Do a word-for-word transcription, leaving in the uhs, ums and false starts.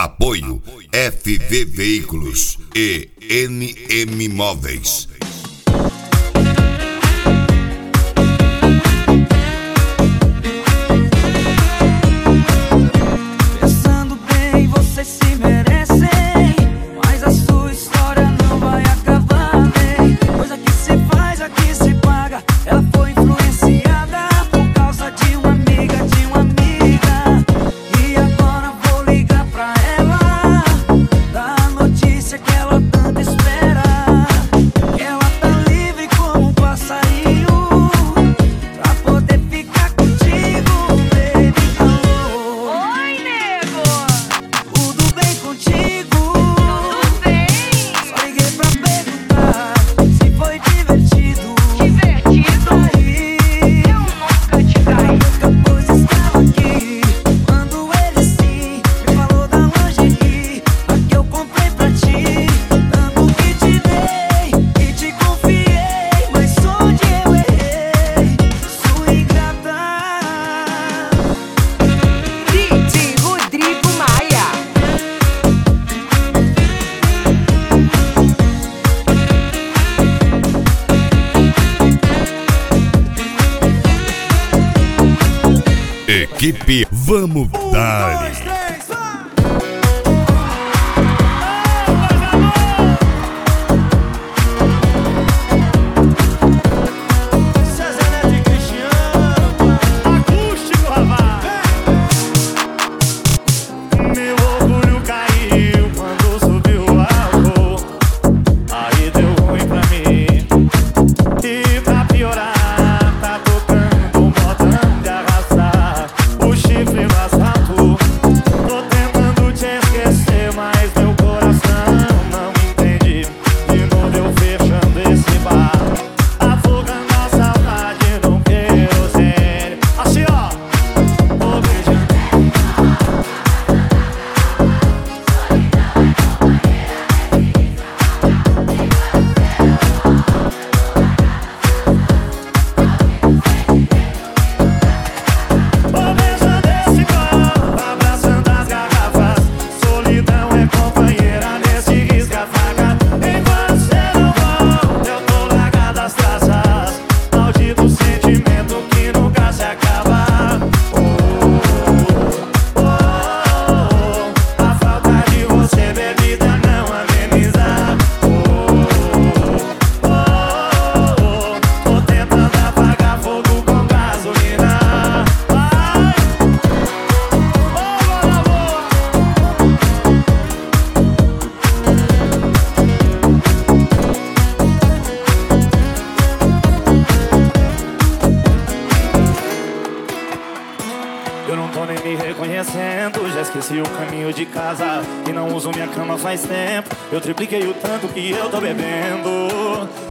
Apoio F V Veículos e N M Móveis. Pensando bem, vocês se merecem, mas a sua história não vai acabar bem. Coisa que se faz, aqui se paga. Ela foi influenciada por causa de uma amiga, de uma amiga. E agora vou ligar pra ela, dar a notícia que ela tanto espera. Que ela tá livre como um passarinho pra poder ficar contigo, baby. Alô, Oi, nego! tudo bem contigo? Tudo bem? Só liguei pra perguntar se foi divertido. Divertido? Aí, Eu nunca te traí. pouca coisa estava aqui quando ele sim me falou da lingerie, a que eu comprei pra ti. Tanto que te dei e te confiei, mas onde eu errei, sua ingrata. D J Rodrigo Maia. Equipe Vamos Dar. Meu orgulho caiu quando subiu o álcool. Aí deu ruim pra mim. E pra piorar, tá tocando um botão de arrastar o chifre no asfalto. Tô tentando te esquecer, mas meu coração não entende. De novo eu fechando esse bar, afogando a saudade no querosene. Assim ó, tô beijando. Vou beijando esse copo, abraçando as garrafas. Solidão é companheira nesse risca-faca. Enquanto cê não volta, eu tô largado as traças. Maldito sentimento que nunca se acaba. Oh, oh, oh, oh. A falta de você, bebida, não ameniza. Oh, oh, oh, oh. Tô tentando apagar fogo com gasolina. Vai, oh, bola boa. Eu não tô nem me reconhecendo, já esqueci o caminho de casa e não uso minha cama faz tempo. Eu tripliquei o tanto que eu tô bebendo.